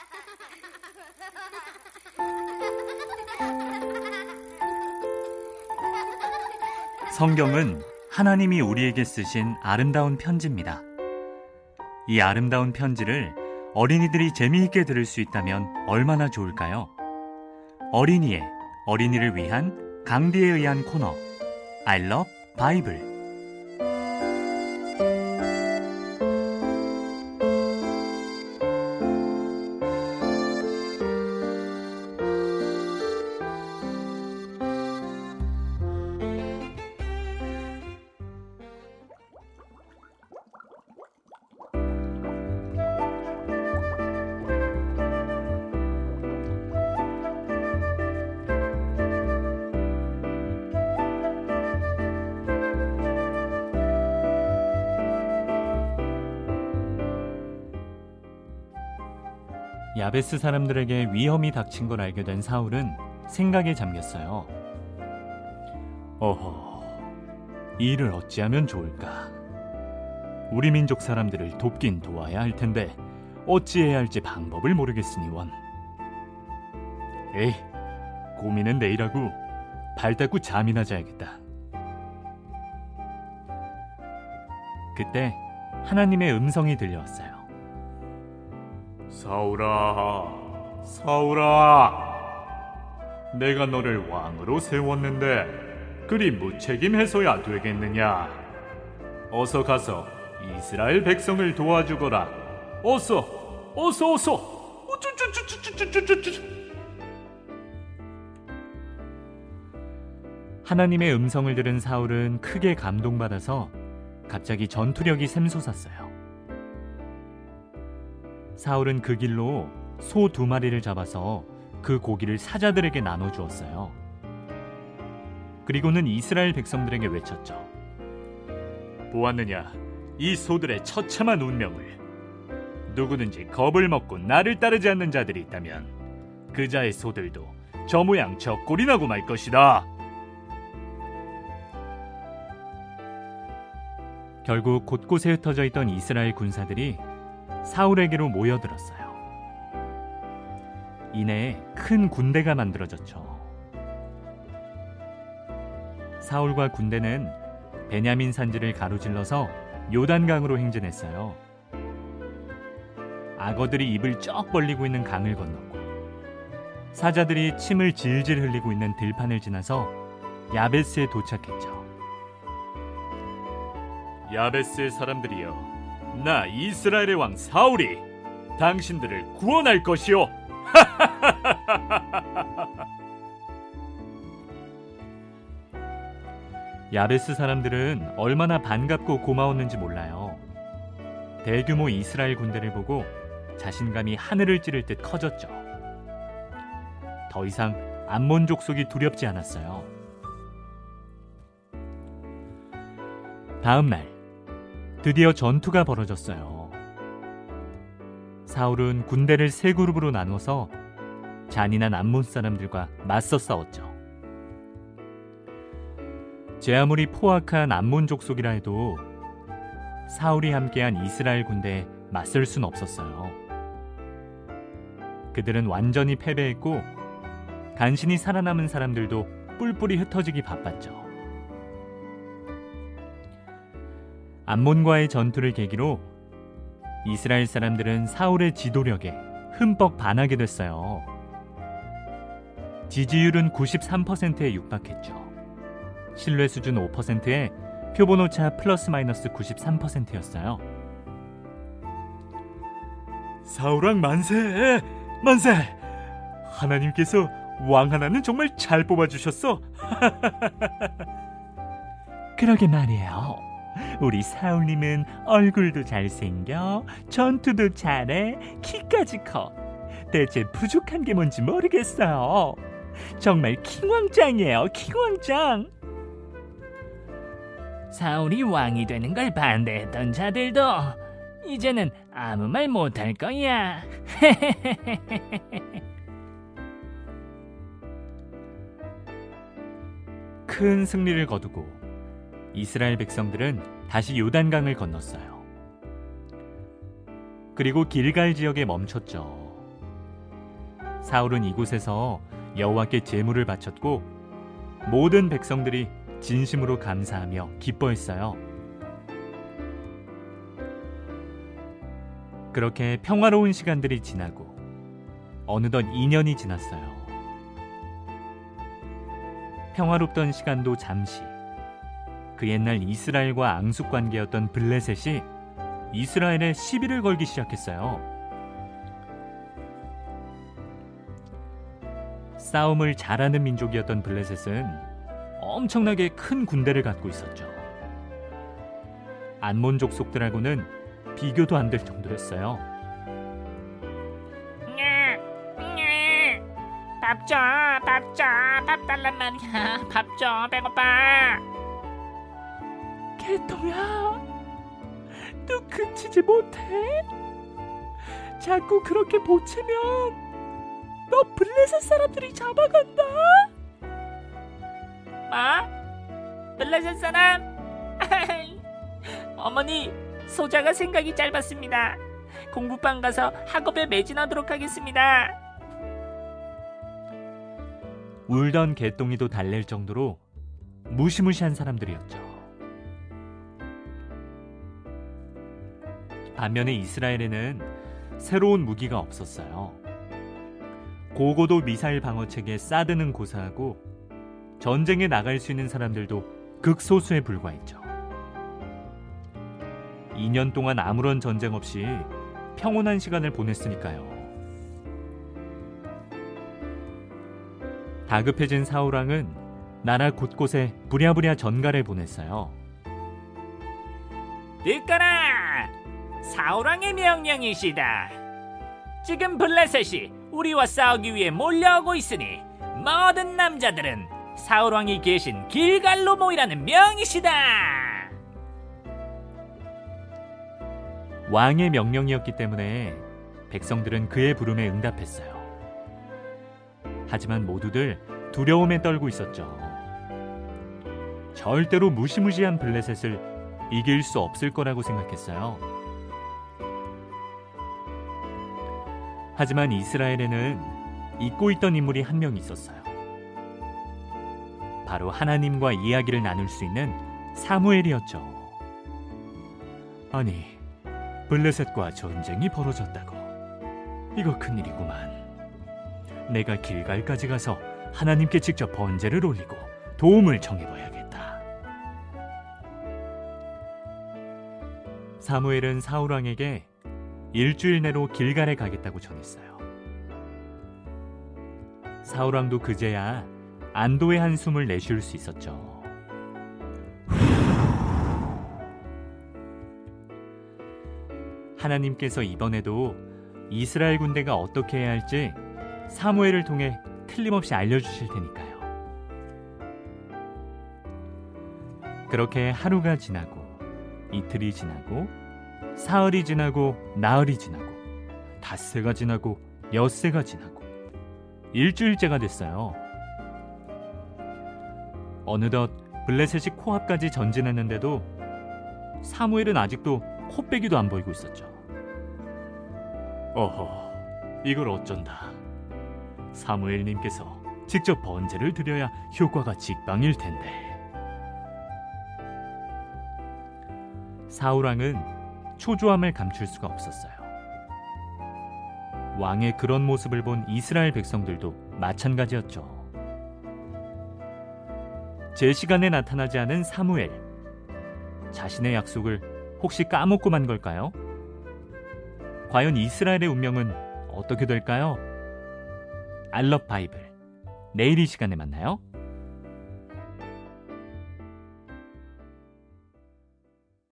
성경은 하나님이 우리에게 쓰신 아름다운 편지입니다. 이 아름다운 편지를 어린이들이 재미있게 들을 수 있다면 얼마나 좋을까요? 어린이를 위한 강디에 의한 코너 I love Bible. 야베스 사람들에게 위험이 닥친 걸 알게 된 사울은 생각에 잠겼어요. 이 일을 어찌하면 좋을까? 우리 민족 사람들을 돕긴 도와야 할 텐데 어찌해야 할지 방법을 모르겠으니원. 고민은 내일 하고 발 닦고 잠이나 자야겠다. 그때 하나님의 음성이 들려왔어요. 사울아, 내가 너를 왕으로 세웠는데 그리 무책임해서야 되겠느냐? 어서 가서 이스라엘 백성을 도와주거라. 어서. 하나님의 음성을 들은 사울은 크게 감동받아서 갑자기 전투력이 샘솟았어요. 사울은 그 길로 소 2마리를 잡아서 그 고기를 사자들에게 나눠주었어요. 그리고는 이스라엘 백성들에게 외쳤죠. 보았느냐, 이 소들의 처참한 운명을. 누구든지 겁을 먹고 나를 따르지 않는 자들이 있다면 그 자의 소들도 저 모양 저 꼴이 나고 말 것이다. 결국 곳곳에 흩어져 있던 이스라엘 군사들이 사울에게로 모여들었어요. 이내에 큰 군대가 만들어졌죠. 사울과 군대는 베냐민 산지를 가로질러서 요단강으로 행진했어요. 악어들이 입을 쩍 벌리고 있는 강을 건넜고 사자들이 침을 질질 흘리고 있는 들판을 지나서 야베스에 도착했죠. 야베스의 사람들이여, 나 이스라엘의 왕 사울이 당신들을 구원할 것이오. 야베스 사람들은 얼마나 반갑고 고마웠는지 몰라요. 대규모 이스라엘 군대를 보고 자신감이 하늘을 찌를 듯 커졌죠. 더 이상 암몬 족속이 두렵지 않았어요. 다음 날 드디어 전투가 벌어졌어요. 사울은 군대를 3그룹으로 나눠서 잔인한 암몬 사람들과 맞서 싸웠죠. 제 아무리 포악한 암몬 족속이라 해도 사울이 함께한 이스라엘 군대에 맞설 순 없었어요. 그들은 완전히 패배했고 간신히 살아남은 사람들도 뿔뿔이 흩어지기 바빴죠. 암몬과의 전투를 계기로 이스라엘 사람들은 사울의 지도력에 흠뻑 반하게 됐어요. 지지율은 93%에 육박했죠. 신뢰 수준 5%에 표본오차 플러스 마이너스 93%였어요. 사울왕 만세! 만세! 하나님께서 왕 하나는 정말 잘 뽑아주셨어. 그러게 말이에요. 우리 사울님은 얼굴도 잘생겨, 전투도 잘해, 키까지 커. 대체 부족한 게 뭔지 모르겠어요. 정말 킹왕짱이에요, 킹왕짱. 사울이 왕이 되는 걸 반대했던 자들도 이제는 아무 말 못할 거야. 큰 승리를 거두고 이스라엘 백성들은 다시 요단강을 건넜어요. 그리고 길갈 지역에 멈췄죠. 사울은 이곳에서 여호와께 제물을 바쳤고 모든 백성들이 진심으로 감사하며 기뻐했어요. 그렇게 평화로운 시간들이 지나고 어느덧 2년이 지났어요. 평화롭던 시간도 잠시, 그 옛날 이스라엘과 앙숙관계였던 블레셋이 이스라엘에 시비를 걸기 시작했어요. 싸움을 잘하는 민족이었던 블레셋은 엄청나게 큰 군대를 갖고 있었죠. 안몬족 속들하고는 비교도 안 될 정도였어요. 밥 줘, 밥 달란 말이야. 밥 줘, 배고파. 개똥아, 너 그치지 못해? 자꾸 그렇게 보채면 너 블레셋 사람들이 잡아간다. 뭐? 블레셋 사람? 어머니, 소자가 생각이 짧았습니다. 공부방 가서 학업에 매진하도록 하겠습니다. 울던 개똥이도 달랠 정도로 무시무시한 사람들이었죠. 반면에 이스라엘에는 새로운 무기가 없었어요. 고고도 미사일 방어체계에 싸드는 고사하고 전쟁에 나갈 수 있는 사람들도 극소수에 불과했죠. 2년 동안 아무런 전쟁 없이 평온한 시간을 보냈으니까요. 다급해진 사울왕은 나라 곳곳에 부랴부랴 전가를 보냈어요. 듣거라! 사울왕의 명령이시다. 지금 블레셋이 우리와 싸우기 위해 몰려오고 있으니 모든 남자들은 사울왕이 계신 길갈로 모이라는 명이시다. 왕의 명령이었기 때문에 백성들은 그의 부름에 응답했어요. 하지만 모두들 두려움에 떨고 있었죠. 절대로 무시무시한 블레셋을 이길 수 없을 거라고 생각했어요. 하지만 이스라엘에는 잊고 있던 인물이 한 명 있었어요. 바로 하나님과 이야기를 나눌 수 있는 사무엘이었죠. 아니, 블레셋과 전쟁이 벌어졌다고. 이거 큰일이구만. 내가 길갈까지 가서 하나님께 직접 번제를 올리고 도움을 청해봐야겠다. 사무엘은 사울왕에게 일주일 내로 길갈에 가겠다고 전했어요. 사울왕도 그제야 안도의 한숨을 내쉴 수 있었죠. 하나님께서 이번에도 이스라엘 군대가 어떻게 해야 할지 사무엘을 통해 틀림없이 알려주실 테니까요. 그렇게 하루가 지나고 이틀이 지나고 사흘이 지나고 나흘이 지나고 닷새가 지나고 엿새가 지나고 일주일째가 됐어요. 어느덧 블레셋이 코앞까지 전진했는데도 사무엘은 아직도 코빼기도 안 보이고 있었죠. 어허, 이걸 어쩐다. 사무엘님께서 직접 번제를 드려야 효과가 직방일 텐데. 사울왕은 초조함을 감출 수가 없었어요. 왕의 그런 모습을 본 이스라엘 백성들도 마찬가지였죠. 제 시간에 나타나지 않은 사무엘. 자신의 약속을 혹시 까먹고 만 걸까요? 과연 이스라엘의 운명은 어떻게 될까요? I love 바이블. 내일 이 시간에 만나요.